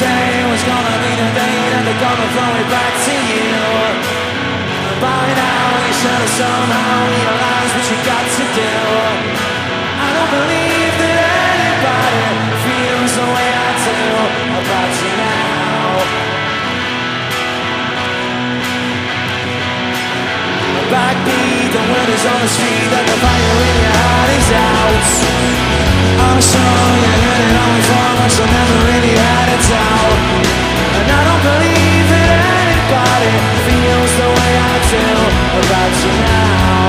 Today was gonna be the day that they're gonna throw it back to you. By now you should have somehow realized what you got to do. I don't believe that anybody feels the way I do about you now. Backbeat, the word is on the street that the fire in your heart is out. I'm sure you heard it all before, but you never really had it out. And I don't believe that anybody feels the way I do about you now.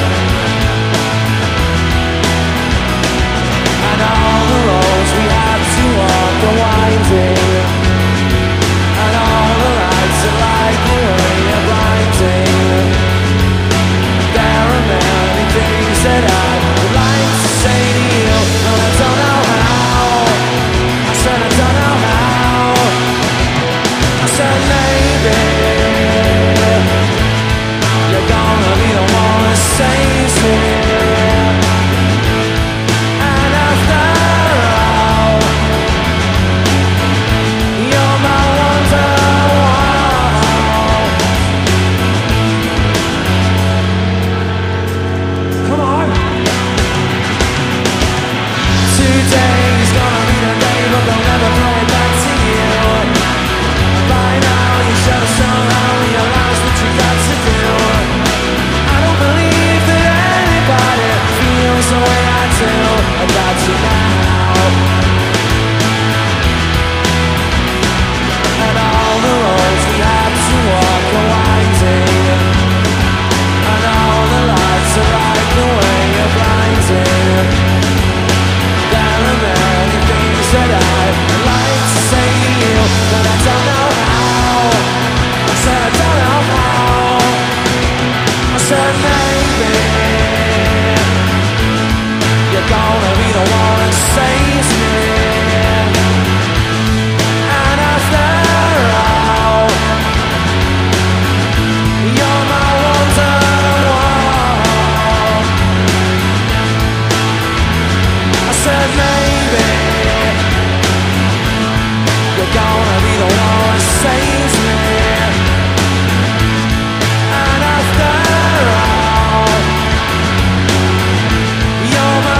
And all the roads we have to walk are winding, and all the lights are like the way you're blinding. There are many things that I would like to say to you, but I don't know how. I said I don't know how. I said maybe you're gonna be the one that saves me. And after all, you're my wonderwall. Come on. Today is gonna be the day, but they'll never throw it back to you. By now you should have somehow realized what you got to do. I don't believe that anybody feels the way I do about you now. And all the roads we have to walk are winding, and all the lights are like the way you're blinding. There are many things that I'd like to say to you, but I don't know how. I said I don't know how. I said maybe you're gonna be the one that saves me. And after all, you're my wonderwall. I said maybe you're gonna be the one that saves me. And after all, you're my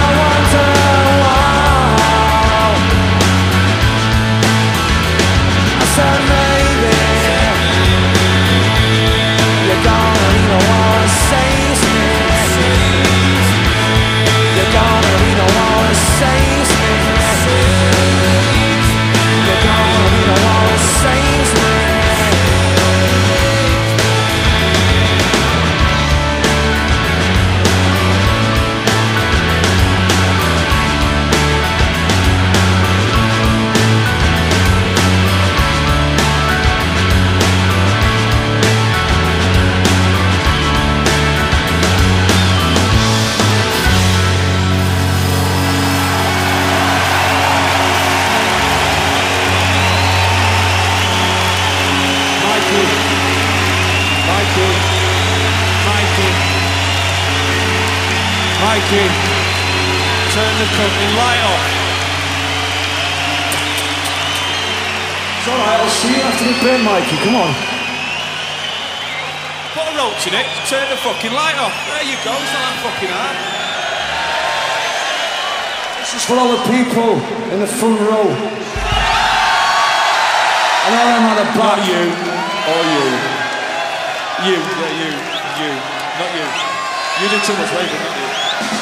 wonderwall. I said maybe you're gonna be the one that saves me. You're gonna be the one that saves me. You're gonna be the one that saves me. Mikey, turn the fucking light off. It's alright, I'll see you after the bin, Mikey, come on. Put a roach in it, turn the fucking light off. There you go, it's not that fucking hard. This is for all the people in the front row. And all them at the back. Not you, or you. You, yeah, you, not you. You did too much labour, not you.